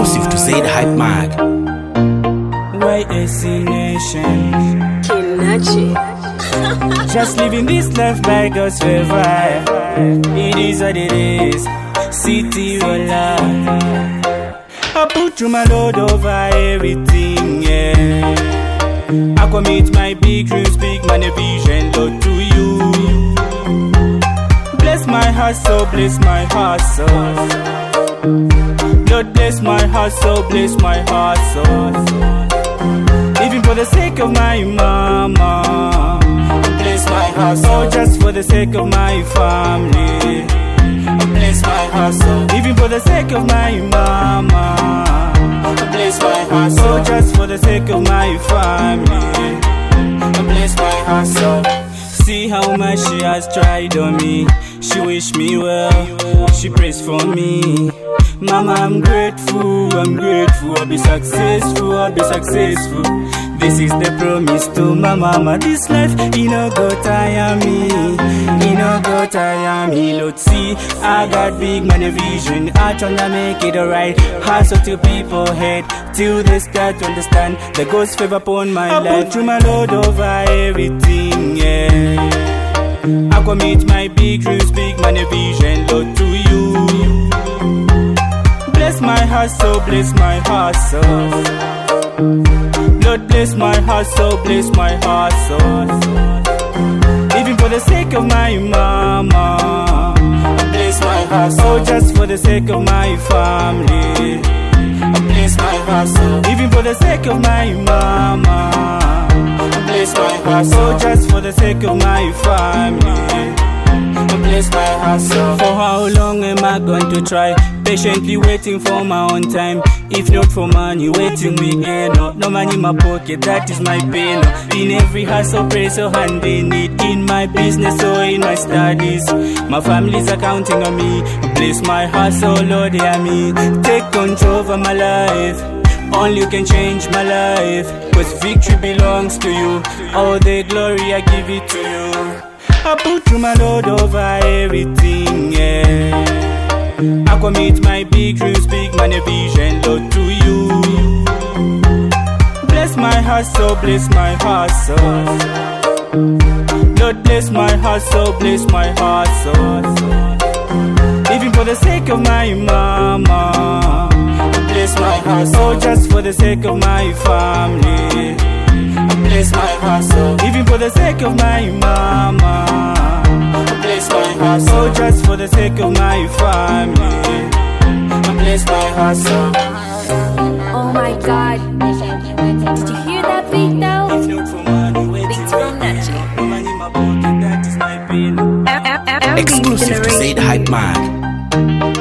Exclusive to Zaid Hype Mag. YSC Nation. Kinachi. Just living this life by God's favor. It is what it is. City roller. I put through my load over everything, yeah. I commit my big dreams, big money vision, Lord, to you. Bless my hustle, bless my hustle. Lord, bless my hustle, bless my hustle. Even for the sake of my mama, bless my hustle. Just for the sake of my family, bless my hustle. Even for the sake of my mama, bless my hustle. Just for the sake of my family, bless my hustle. See how much she has tried on me. She wish me well, she prays for me. Mama, I'm grateful, I'll be successful, I'll be successful. This is the promise to my mama. This life, go tire me, go tire me. Lord, see, I got big money vision. I tryna make it alright. Hustle till people hate, till they start to understand the God's favor upon my life. I put through my load over everything, yeah. I commit my big dreams, big money vision, Lord, to you. Bless my hustle, bless my hustle. Lord, bless my hustle, bless my hustle. Even for the sake of my mama, bless my hustle. Just for the sake of my family, bless my hustle. Even for the sake of my mama, bless my hustle. Just for the sake of my family, bless my hustle. For how long am I going to try? Patiently waiting for my own time. If not for money, waiting weekend. No money in my pocket, that is my pain. In every hustle, pray so hand in it. In my business or in my studies, my family's are counting on me. Bless my hustle, Lord, hear me. Take control over my life. Only you can change my life, cause victory belongs to you. All the glory, I give it to you. I put through my load over everything, yeah. I commit my big dreams, big money vision, Lord, to you. Bless my hustle, bless my hustle. Lord, bless my hustle, bless my hustle. Even for the sake of my mama, bless my hustle. Just for the sake of my family, bless my hustle. Even for the sake of my mama, bless my hustle. Just for the sake of my family, bless my hustle. Oh my God. Did you hear that beat though? Beats from Nachi. Exclusive to Zaid Hype Mag.